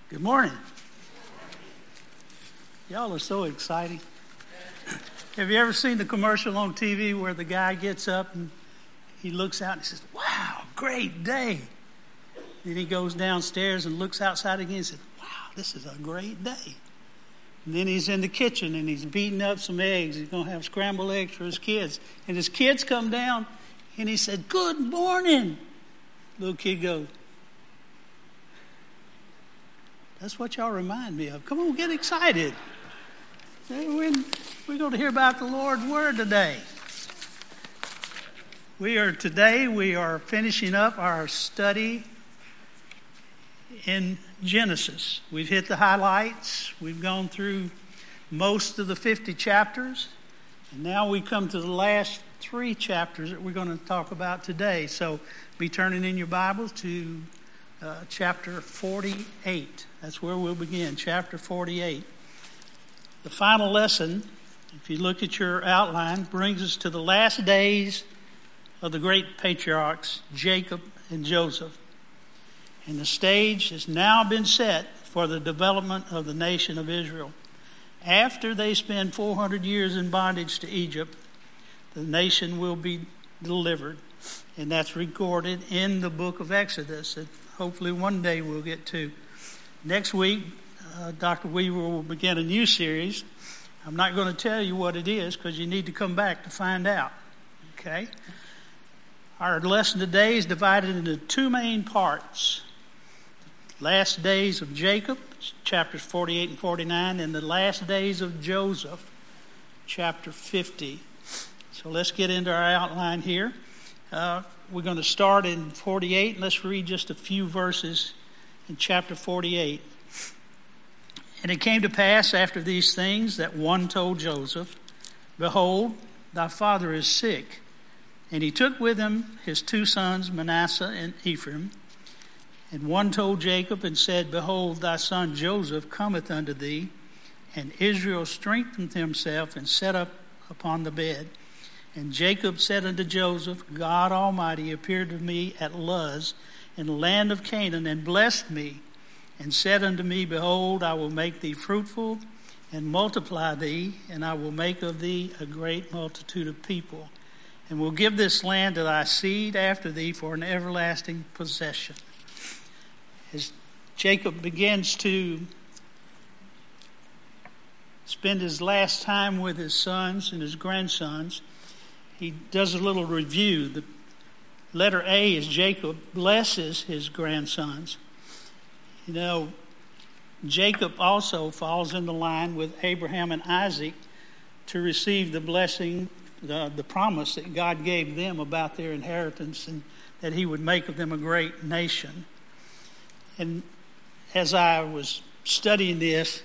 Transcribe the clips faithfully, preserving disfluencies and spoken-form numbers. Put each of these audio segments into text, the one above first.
Good morning. Y'all are so exciting. Have you ever seen the commercial on T V where the guy gets up and he looks out and says, "Wow, great day." Then he goes downstairs and looks outside again and says, "Wow, this is a great day." And then he's in the kitchen and he's beating up some eggs. He's going to have scrambled eggs for his kids. And his kids come down and he said, "Good morning." Little kid goes, "That's what y'all remind me of. Come on, get excited. We're, we're going to hear about the Lord's Word today." We are today, we are finishing up our study in Genesis. We've hit the highlights. We've gone through most of the fifty chapters. And now we come to the last three chapters that we're going to talk about today. So be turning in your Bibles to uh, chapter forty-eight. That's where we'll begin, chapter forty-eight. The final lesson, if you look at your outline, brings us to the last days of the great patriarchs, Jacob and Joseph. And the stage has now been set for the development of the nation of Israel. After they spend four hundred years in bondage to Egypt, the nation will be delivered. And that's recorded in the book of Exodus that hopefully one day we'll get to. Next week, uh, Doctor Weaver will begin a new series. I'm not going to tell you what it is because you need to come back to find out. Okay? Our lesson today is divided into two main parts. Last days of Jacob, chapters forty-eight and forty-nine, and the last days of Joseph, chapter fifty. So let's get into our outline here. Uh, we're going to start in forty-eight. Let's read just a few verses in chapter forty-eight. "And it came to pass after these things that one told Joseph, Behold, thy father is sick. And he took with him his two sons, Manasseh and Ephraim. And one told Jacob and said, Behold, thy son Joseph cometh unto thee. And Israel strengthened himself and sat up upon the bed. And Jacob said unto Joseph, God Almighty appeared to me at Luz in the land of Canaan, and blessed me, and said unto me, Behold, I will make thee fruitful, and multiply thee, and I will make of thee a great multitude of people, and will give this land to thy seed after thee for an everlasting possession." As Jacob begins to spend his last time with his sons and his grandsons, he does a little review. The letter A is Jacob blesses his grandsons. You know, Jacob also falls in the line with Abraham and Isaac to receive the blessing, the, the promise that God gave them about their inheritance and that he would make of them a great nation. And as I was studying this,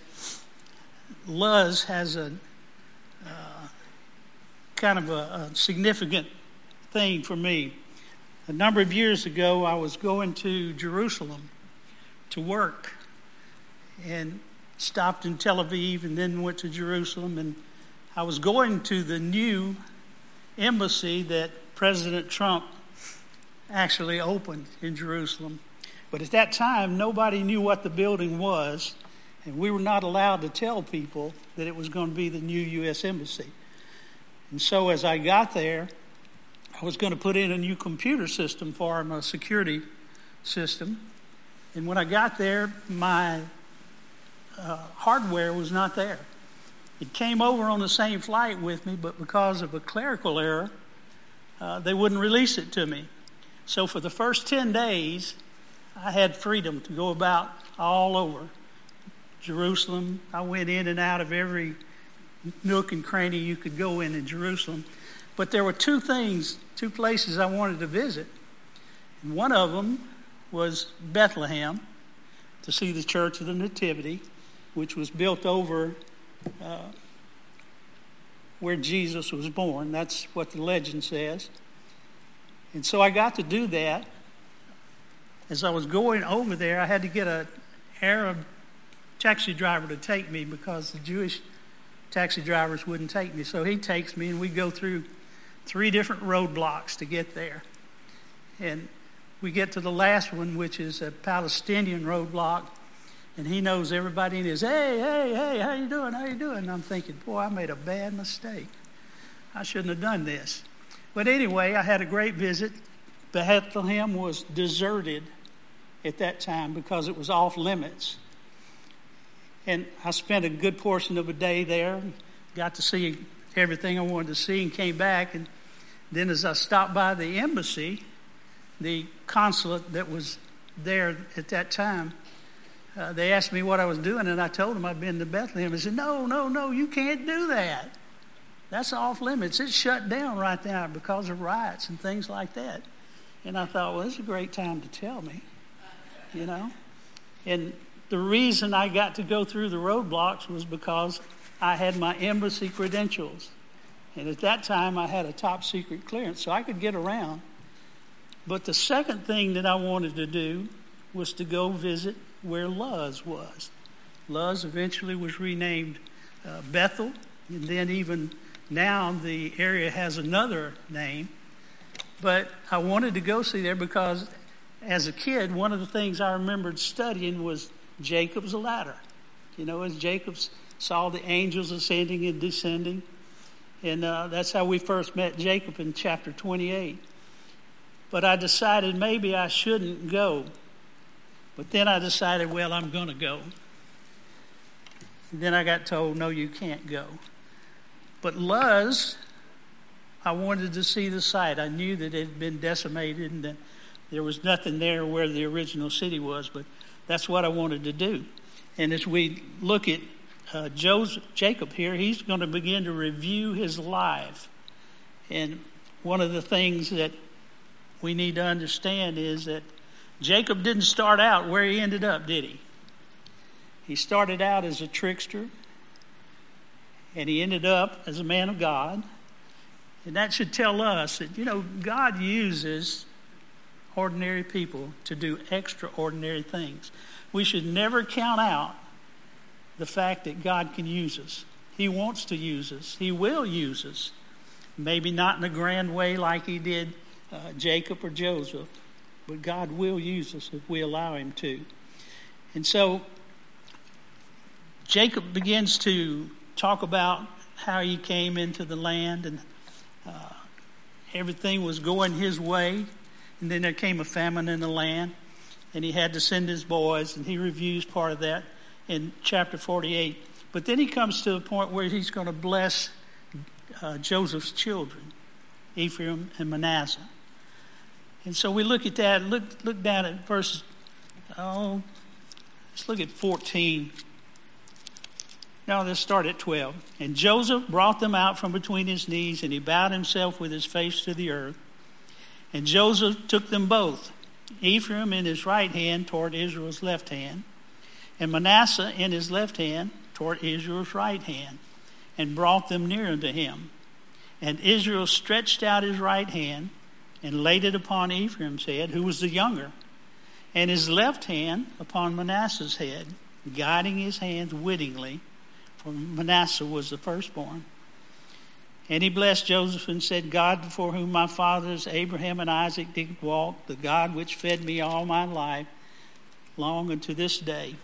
Luz has a uh, kind of a, a significant thing for me. A number of years ago, I was going to Jerusalem to work and stopped in Tel Aviv and then went to Jerusalem. And I was going to the new embassy that President Trump actually opened in Jerusalem. But at that time, nobody knew what the building was, and we were not allowed to tell people that it was going to be the new U S Embassy. And so as I got there, I was going to put in a new computer system for them, a security system. And when I got there, my uh, hardware was not there. It came over on the same flight with me, but because of a clerical error, uh, they wouldn't release it to me. So for the first ten days, I had freedom to go about all over Jerusalem. I went in and out of every nook and cranny you could go in in Jerusalem. But there were two things, two places I wanted to visit. And one of them was Bethlehem, to see the Church of the Nativity, which was built over uh, where Jesus was born. That's what the legend says. And so I got to do that. As I was going over there, I had to get an Arab taxi driver to take me because the Jewish taxi drivers wouldn't take me. So he takes me, and we go through three different roadblocks to get there. And we get to the last one, which is a Palestinian roadblock, And he knows everybody in his, hey, hey, hey, how you doing, how you doing? And I'm thinking, boy, I made a bad mistake. I shouldn't have done this. But anyway, I had a great visit. Bethlehem was deserted at that time because it was off limits. And I spent a good portion of a day there, got to see everything I wanted to see, and came back. And then as I stopped by the embassy, the consulate that was there at that time, uh, they asked me what I was doing, and I told them I'd been to Bethlehem. They said, no, no, no, you can't do that. That's off limits. It's shut down right now because of riots and things like that. And I thought, well, this is a great time to tell me, you know. And the reason I got to go through the roadblocks was because I had my embassy credentials. And at that time, I had a top secret clearance, so I could get around. But the second thing that I wanted to do was to go visit where Luz was. Luz eventually was renamed uh, Bethel, and then even now the area has another name. But I wanted to go see there because as a kid, one of the things I remembered studying was Jacob's ladder. You know, as Jacob saw the angels ascending and descending. And uh, that's how we first met Jacob in chapter twenty-eight. But I decided maybe I shouldn't go. But then I decided, well, I'm going to go. And then I got told, no, you can't go. But Luz, I wanted to see the site. I knew that it had been decimated and that there was nothing there where the original city was, but that's what I wanted to do. And as we look at uh, Joseph, Jacob here, he's going to begin to review his life. And one of the things that we need to understand is that Jacob didn't start out where he ended up, did he? He started out as a trickster, and he ended up as a man of God. And that should tell us that, you know, God uses ordinary people to do extraordinary things. We should never count out the fact that God can use us. He wants to use us. He will use us. Maybe not in a grand way like he did uh, Jacob or Joseph, but God will use us if we allow him to. And so Jacob begins to talk about how he came into the land, and uh, everything was going his way. And then there came a famine in the land, and he had to send his boys, and he reviews part of that in chapter forty-eight. But then he comes to a point where he's going to bless uh, Joseph's children, Ephraim and Manasseh. And so we look at that. Look, look down at verse, oh, let's look at fourteen. Now let's start at twelve. And Joseph brought them out from between his knees, and he bowed himself with his face to the earth. And Joseph took them both, Ephraim in his right hand toward Israel's left hand, and Manasseh in his left hand toward Israel's right hand, and brought them near unto him. And Israel stretched out his right hand and laid it upon Ephraim's head, who was the younger, and his left hand upon Manasseh's head, guiding his hands wittingly, for Manasseh was the firstborn. And he blessed Joseph and said, God before whom my fathers Abraham and Isaac did walk, the God which fed me all my life, long unto this day.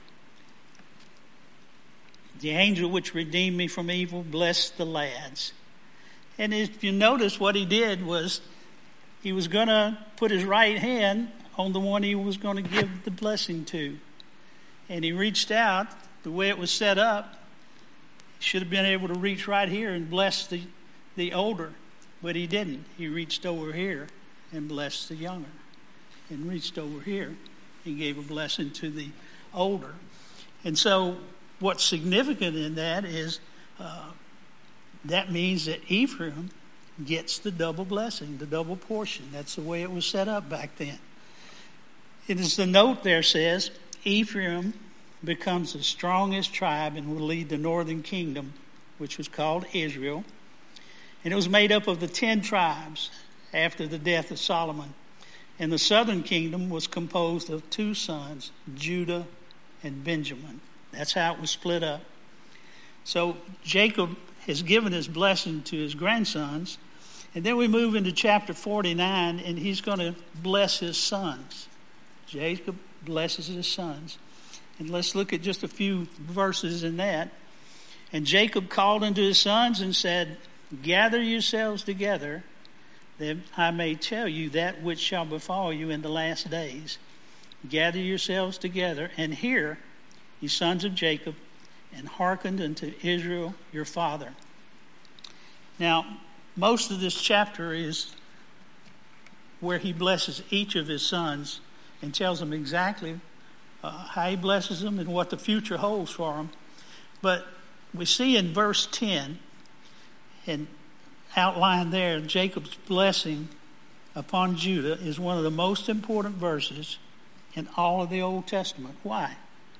The angel which redeemed me from evil, blessed the lads. And if you notice, what he did was he was going to put his right hand on the one he was going to give the blessing to. And he reached out, the way it was set up, he should have been able to reach right here and bless the the older, but he didn't. He reached over here and blessed the younger, and reached over here and gave a blessing to the older. And so what's significant in that is uh, that means that Ephraim gets the double blessing, the double portion. That's the way it was set up back then. It is the note there says, Ephraim becomes the strongest tribe and will lead the northern kingdom, which was called Israel. And it was made up of the ten tribes after the death of Solomon. And the southern kingdom was composed of two sons, Judah and Benjamin. That's how it was split up. So Jacob has given his blessing to his grandsons. And then we move into chapter forty-nine, and he's going to bless his sons. Jacob blesses his sons. And let's look at just a few verses in that. And Jacob called unto his sons and said, gather yourselves together, that I may tell you that which shall befall you in the last days. Gather yourselves together and hear, ye sons of Jacob, and hearken unto Israel your father. Now, most of this chapter is where he blesses each of his sons and tells them exactly uh, how he blesses them and what the future holds for them. But we see in verse ten, and outlined there, Jacob's blessing upon Judah is one of the most important verses in all of the Old Testament. Why?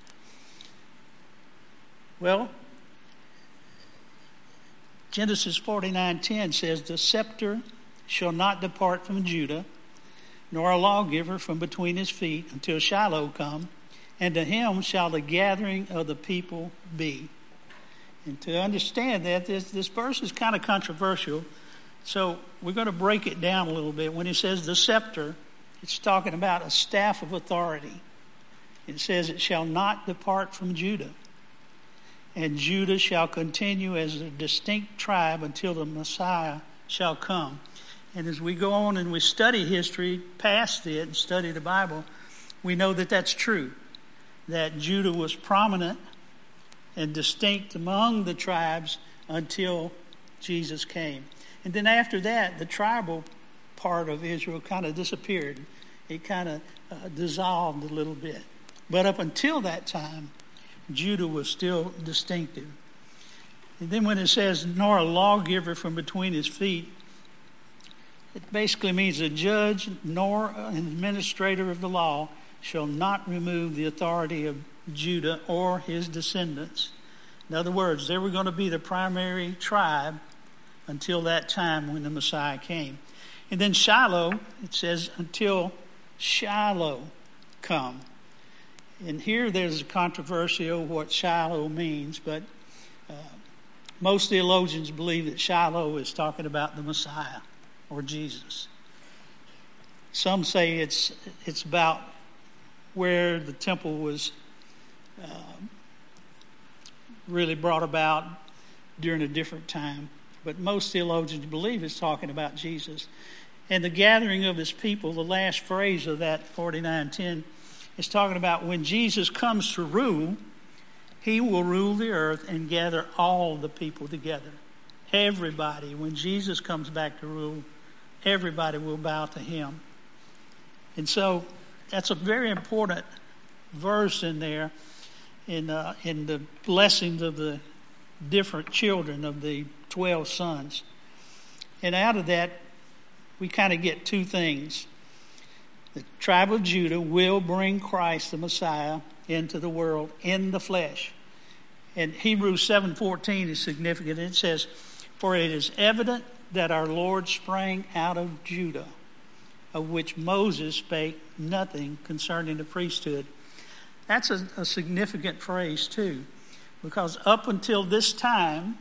Well, Genesis forty-nine ten says, the scepter shall not depart from Judah, nor a lawgiver from between his feet, until Shiloh come, and to him shall the gathering of the people be. And to understand that, this, this verse is kind of controversial, so we're going to break it down a little bit. When he says the scepter, it's talking about a staff of authority. It says it shall not depart from Judah, and Judah shall continue as a distinct tribe until the Messiah shall come. And as we go on and we study history past it and study the Bible, we know that that's true, that Judah was prominent and distinct among the tribes until Jesus came. And then after that, the tribal part of Israel kind of disappeared. It kind of uh, dissolved a little bit. But up until that time, Judah was still distinctive. And then when it says, nor a lawgiver from between his feet, it basically means a judge nor an administrator of the law shall not remove the authority of Judah or his descendants. In other words, they were going to be the primary tribe until that time when the Messiah came. And then Shiloh, it says, until Shiloh come. And here there's a controversial what Shiloh means, but uh, most theologians believe that Shiloh is talking about the Messiah or Jesus. Some say it's it's about where the temple was uh, really brought about during a different time. But most theologians believe it's talking about Jesus. And the gathering of his people, the last phrase of that forty-nine ten, is talking about when Jesus comes to rule, he will rule the earth and gather all the people together. Everybody, when Jesus comes back to rule, everybody will bow to him. And so that's a very important verse in there in, uh, in the blessings of the different children of the twelve sons. And out of that, we kind of get two things. The tribe of Judah will bring Christ, the Messiah, into the world in the flesh. And Hebrews seven fourteen is significant. It says, for it is evident that our Lord sprang out of Judah, of which Moses spake nothing concerning the priesthood. That's a, a significant phrase too, because up until this time,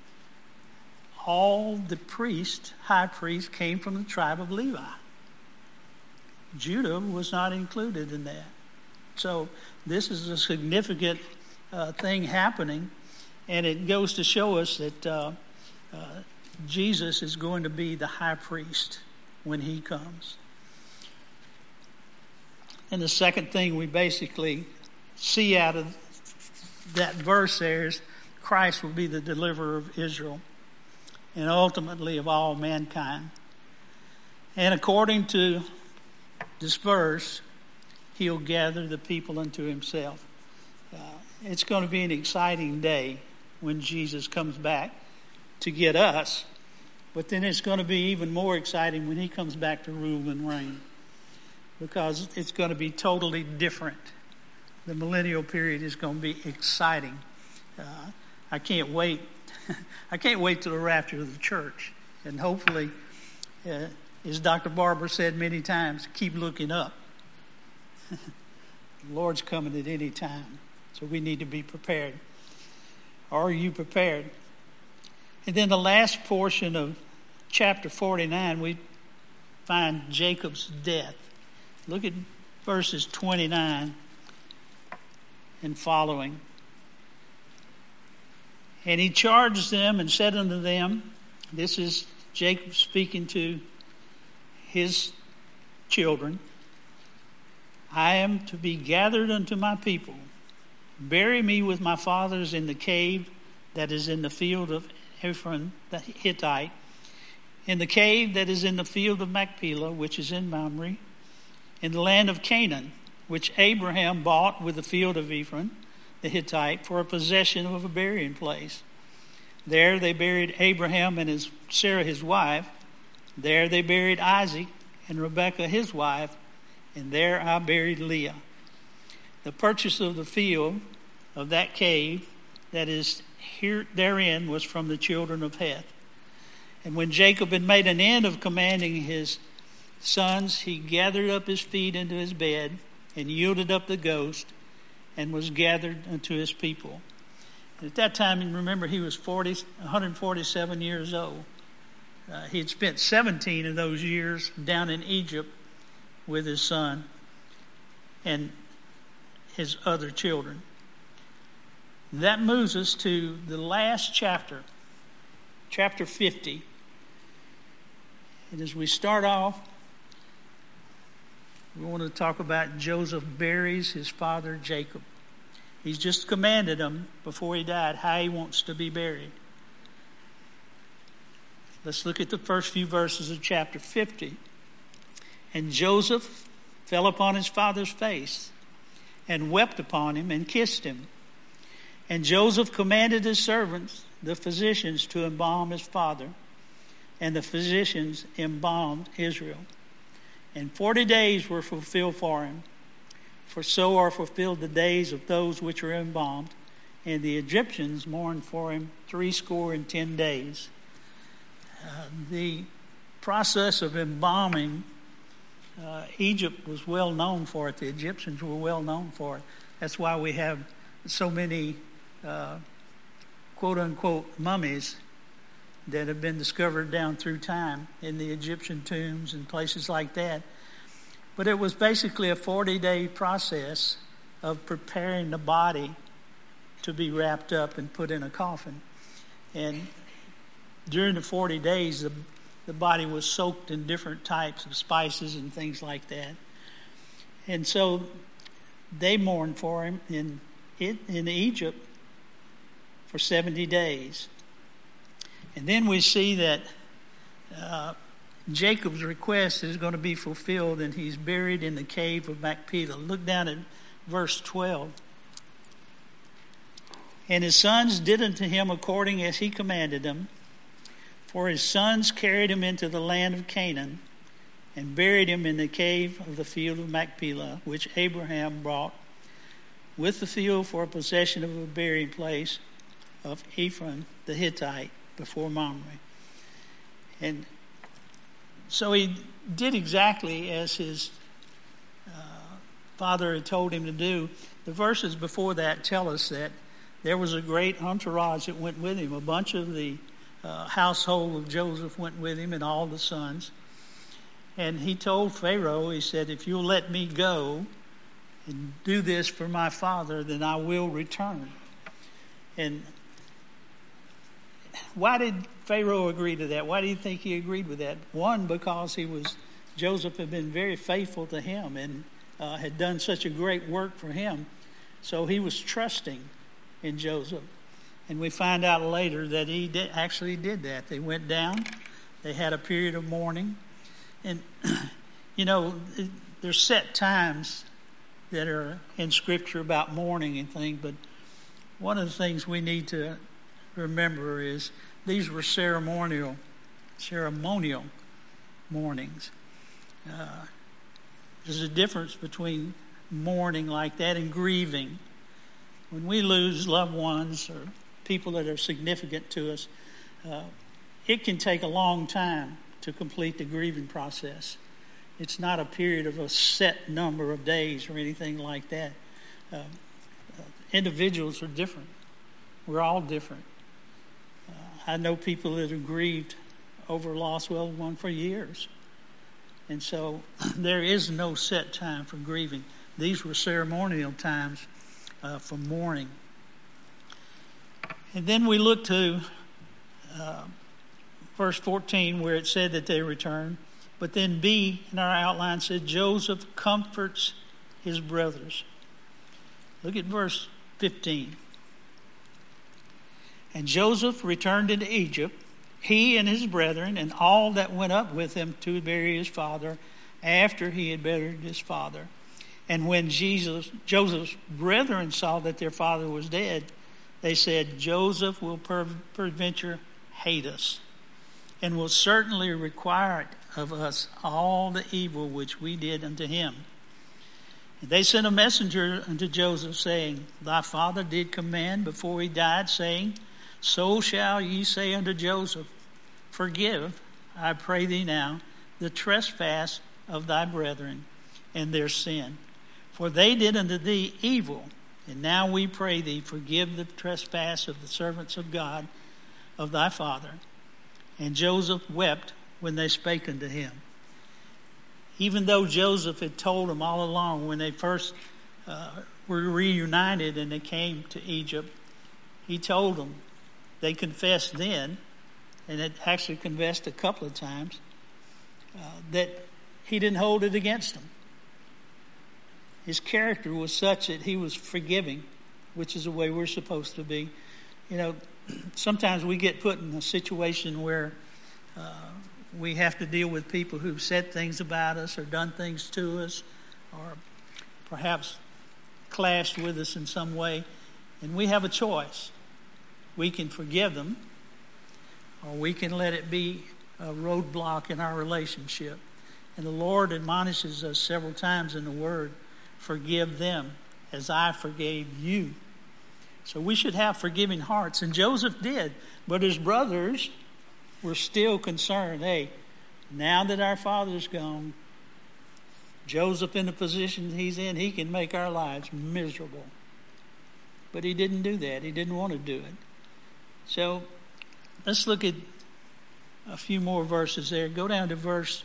all the priests, high priests, came from the tribe of Levi. Judah was not included in that. So this is a significant uh, thing happening, and it goes to show us that uh, uh, Jesus is going to be the high priest when he comes. And the second thing we basically see out of that verse there is Christ will be the deliverer of Israel and ultimately of all mankind. And according to this verse, he'll gather the people unto himself. Uh, it's going to be an exciting day when Jesus comes back to get us, but then it's going to be even more exciting when he comes back to rule and reign, because it's going to be totally different. The millennial period is going to be exciting. Uh, I can't wait. I can't wait till the rapture of the church. And hopefully, uh, as Doctor Barber said many times, keep looking up. The Lord's coming at any time, so we need to be prepared. Are you prepared? And then the last portion of chapter forty-nine, we find Jacob's death. Look at verses twenty-nine and following. And he charged them and said unto them, this is Jacob speaking to his children, I am to be gathered unto my people. Bury me with my fathers in the cave that is in the field of Ephron the Hittite, in the cave that is in the field of Machpelah, which is in Mamre, in the land of Canaan, which Abraham bought with the field of Ephron the Hittite for a possession of a burying place. There they buried Abraham and his Sarah his wife. There they buried Isaac and Rebekah his wife, and there I buried Leah. The purchase of the field of that cave that is here therein was from the children of Heth. And when Jacob had made an end of commanding his sons, he gathered up his feet into his bed and yielded up the ghost and was gathered unto his people. And at that time, remember, he was forty, one hundred forty-seven years old. Uh, he had spent seventeen of those years down in Egypt with his son and his other children. That moves us to the last chapter, chapter fifty. And as we start off, we want to talk about Joseph buries his father Jacob. He's just commanded him before he died how he wants to be buried. Let's look at the first few verses of chapter fifty. And Joseph fell upon his father's face and wept upon him and kissed him. And Joseph commanded his servants, the physicians, to embalm his father. And the physicians embalmed Israel. And forty days were fulfilled for him. For so are fulfilled the days of those which are embalmed. And the Egyptians mourned for him threescore and ten days. Uh, the process of embalming, uh, Egypt was well known for it. The Egyptians were well known for it. That's why we have so many uh, quote-unquote mummies that have been discovered down through time in the Egyptian tombs and places like that. But it was basically a forty-day process of preparing the body to be wrapped up and put in a coffin. And during the forty days, the, the body was soaked in different types of spices and things like that. And so they mourned for him in, in Egypt for seventy days. And then we see that uh, Jacob's request is going to be fulfilled, and he's buried in the cave of Machpelah. Look down at verse twelve. And his sons did unto him according as he commanded them. For his sons carried him into the land of Canaan and buried him in the cave of the field of Machpelah, which Abraham brought with the field for a possession of a burying place of Ephron the Hittite before Mamre. And so he did exactly as his uh, father had told him to do. The verses before that tell us that there was a great entourage that went with him. A bunch of the uh, household of Joseph went with him and all the sons. And he told Pharaoh, he said, if you'll let me go and do this for my father, then I will return. And why did Pharaoh agree to that? Why do you think he agreed with that? One, because he was Joseph had been very faithful to him and uh, had done such a great work for him. So he was trusting in Joseph. And we find out later that he did, actually did that. They went down. They had a period of mourning. And, you know, there's set times that are in Scripture about mourning and things, but one of the things we need to remember is these were ceremonial, ceremonial mournings. Uh, there's a difference between mourning like that and grieving. When we lose loved ones or people that are significant to us, uh, it can take a long time to complete the grieving process. It's not a period of a set number of days or anything like that. Uh, uh, individuals are different. We're all different. Uh, I know people that have grieved over a lost loved one for years. And so there is no set time for grieving. These were ceremonial times uh, for mourning. And then we look to uh, verse fourteen, where it said that they returned. But then B in our outline said Joseph comforts his brothers. Look at verse fifteen. And Joseph returned into Egypt, he and his brethren, and all that went up with him to bury his father, after he had buried his father. And when Jesus, Joseph's brethren saw that their father was dead, they said, Joseph will per- peradventure hate us, and will certainly require of us all the evil which we did unto him. And they sent a messenger unto Joseph, saying, Thy father did command before he died, saying, So shall ye say unto Joseph, Forgive, I pray thee now, the trespass of thy brethren and their sin. For they did unto thee evil, and now we pray thee, forgive the trespass of the servants of God, of thy father. And Joseph wept when they spake unto him. Even though Joseph had told them all along when they first uh, were reunited and they came to Egypt, he told them, they confessed then, and had actually confessed a couple of times, uh, that he didn't hold it against them. His character was such that he was forgiving, which is the way we're supposed to be. You know, sometimes we get put in a situation where uh, we have to deal with people who've said things about us or done things to us or perhaps clashed with us in some way. And we have a choice. We can forgive them, or we can let it be a roadblock in our relationship. And the Lord admonishes us several times in the Word, forgive them as I forgave you. So we should have forgiving hearts. And Joseph did. But his brothers were still concerned. Hey, now that our father's gone, Joseph in the position he's in, he can make our lives miserable. But he didn't do that. He didn't want to do it. So let's look at a few more verses there. Go down to verse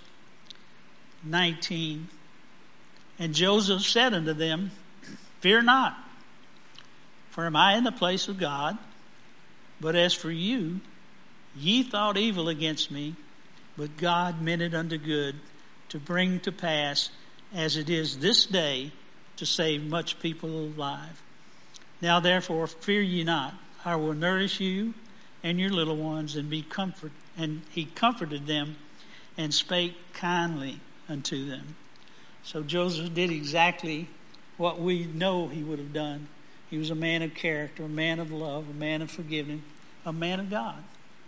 nineteen. And Joseph said unto them, Fear not, for am I in the place of God? But as for you, ye thought evil against me, but God meant it unto good, to bring to pass, as it is this day, to save much people alive. Now therefore fear ye not, I will nourish you and your little ones, and be comfort. And he comforted them, and spake kindly unto them. So Joseph did exactly what we know he would have done. He was a man of character, a man of love, a man of forgiving, a man of God.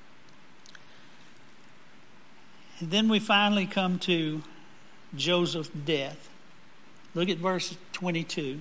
And then we finally come to Joseph's death. Look at verse twenty-two.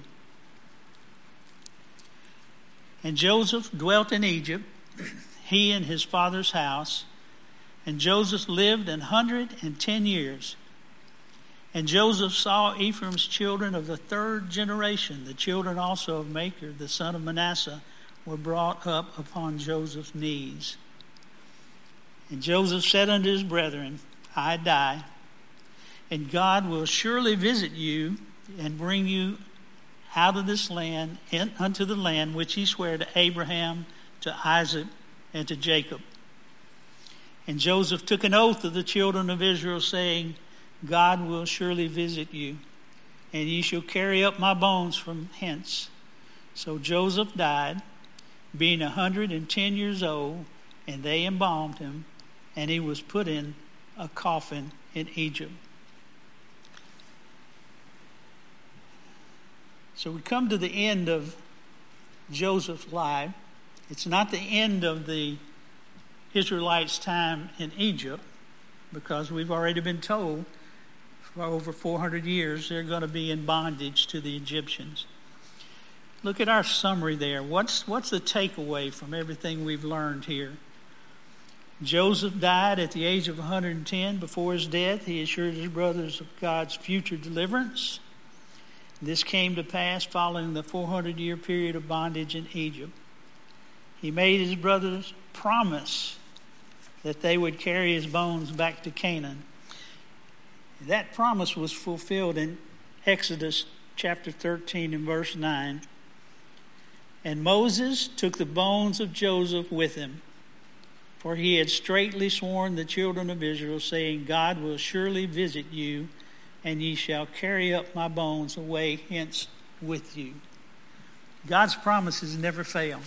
And Joseph dwelt in Egypt, he and his father's house. And Joseph lived an hundred and ten years. And Joseph saw Ephraim's children of the third generation. The children also of Machir, the son of Manasseh, were brought up upon Joseph's knees. And Joseph said unto his brethren, I die, and God will surely visit you and bring you out of this land in, unto the land which he sware to Abraham, to Isaac, and to Jacob. And Joseph took an oath of the children of Israel, saying, God will surely visit you, and ye shall carry up my bones from hence. So Joseph died, being a hundred and ten years old, and they embalmed him, and he was put in a coffin in Egypt. So we come to the end of Joseph's life. It's not the end of the Israelites' time in Egypt, because we've already been told for over four hundred years they're going to be in bondage to the Egyptians. Look at our summary there. What's, what's the takeaway from everything we've learned here? Joseph died at the age of one hundred ten. Before his death, he assured his brothers of God's future deliverance. This came to pass following the four hundred year period of bondage in Egypt. He made his brothers promise that they would carry his bones back to Canaan. That promise was fulfilled in Exodus chapter thirteen and verse nine. And Moses took the bones of Joseph with him, for he had straitly sworn the children of Israel, saying, God will surely visit you, and ye shall carry up my bones away hence with you. God's promises never fail.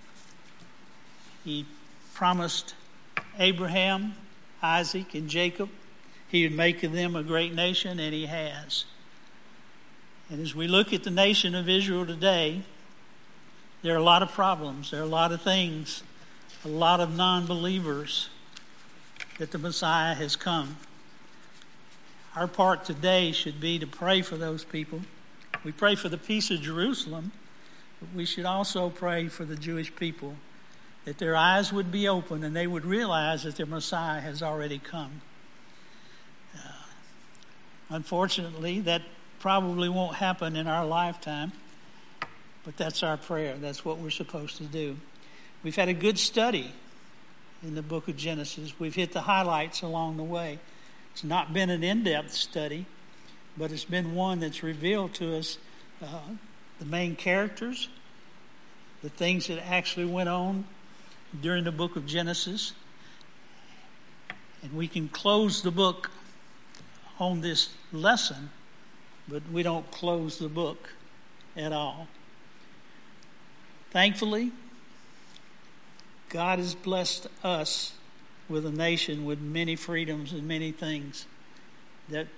He promised Abraham, Isaac, and Jacob he would make of them a great nation, and he has. And as we look at the nation of Israel today, there are a lot of problems. There are a lot of things, a lot of non-believers that the Messiah has come. Our part today should be to pray for those people. We pray for the peace of Jerusalem, but we should also pray for the Jewish people, that their eyes would be open and they would realize that their Messiah has already come. Uh, unfortunately, that probably won't happen in our lifetime, but that's our prayer. That's what we're supposed to do. We've had a good study in the book of Genesis. We've hit the highlights along the way. It's not been an in-depth study, but it's been one that's revealed to us uh, the main characters, the things that actually went on during the book of Genesis. And we can close the book on this lesson, but we don't close the book at all. Thankfully, God has blessed us with a nation with many freedoms and many things, that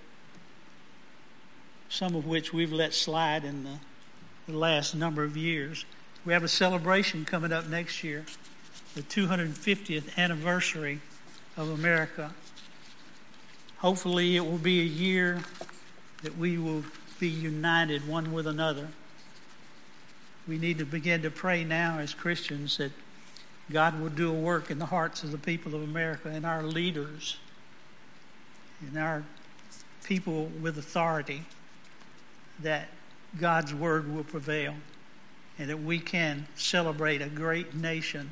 some of which we've let slide in the, the last number of years. We have a celebration coming up next year, the two hundred fiftieth anniversary of America. Hopefully it will be a year that we will be united one with another. We need to begin to pray now as Christians that God will do a work in the hearts of the people of America, and our leaders, and our people with authority, that God's word will prevail, and that we can celebrate a great nation,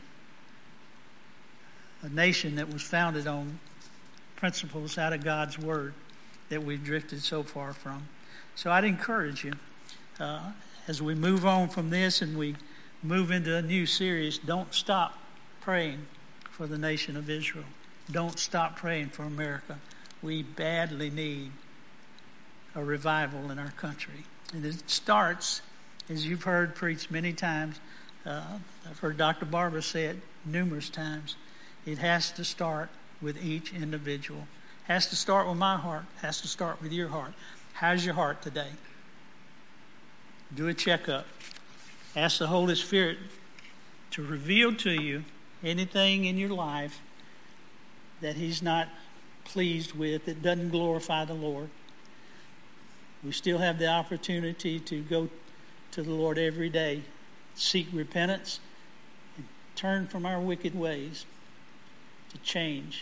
a nation that was founded on principles out of God's word that we've drifted so far from. So I'd encourage you, uh, as we move on from this and we move into a new series, don't stop praying for the nation of Israel. Don't stop praying for America. We badly need a revival in our country. And it starts, as you've heard preached many times, uh, I've heard Doctor Barber say it numerous times, it has to start with each individual. It has to start with my heart. It has to start with your heart. How's your heart today? Do a checkup. Ask the Holy Spirit to reveal to you anything in your life that he's not pleased with, that doesn't glorify the Lord. We still have the opportunity to go to the Lord every day, seek repentance, and turn from our wicked ways to change.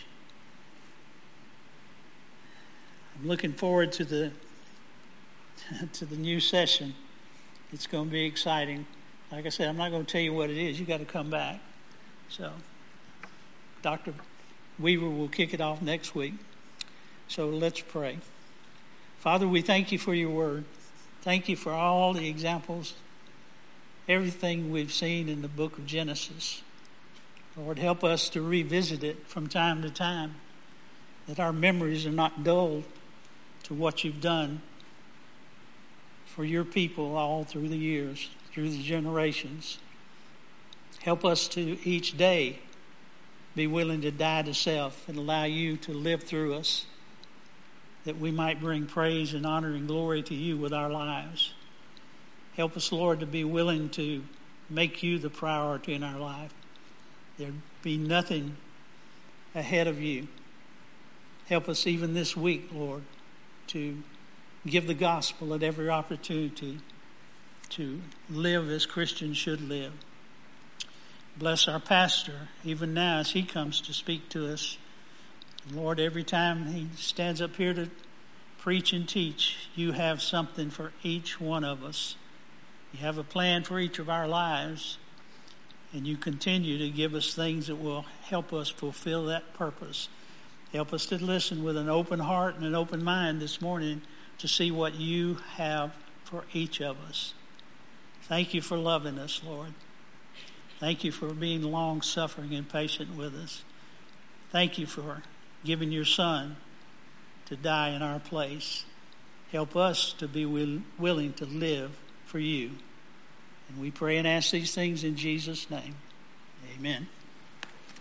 I'm looking forward to the to the new session. It's going to be exciting. Like I said, I'm not going to tell you what it is. You got to come back. So, Doctor Weaver will kick it off next week. So let's pray. Father, we thank you for your word. Thank you for all the examples, everything we've seen in the book of Genesis. Lord, help us to revisit it from time to time, that our memories are not dulled to what you've done for your people all through the years, through the generations. Help us to each day be willing to die to self and allow you to live through us, that we might bring praise and honor and glory to you with our lives. Help us, Lord, to be willing to make you the priority in our life. There be nothing ahead of you. Help us even this week, Lord, to give the gospel at every opportunity, to live as Christians should live. Bless our pastor, even now as he comes to speak to us. Lord, every time he stands up here to preach and teach, you have something for each one of us. You have a plan for each of our lives, and you continue to give us things that will help us fulfill that purpose. Help us to listen with an open heart and an open mind this morning to see what you have for each of us. Thank you for loving us, Lord. Thank you for being long-suffering and patient with us. Thank you for giving your Son to die in our place. Help us to be will, willing to live for you. And we pray and ask these things in Jesus' name. Amen.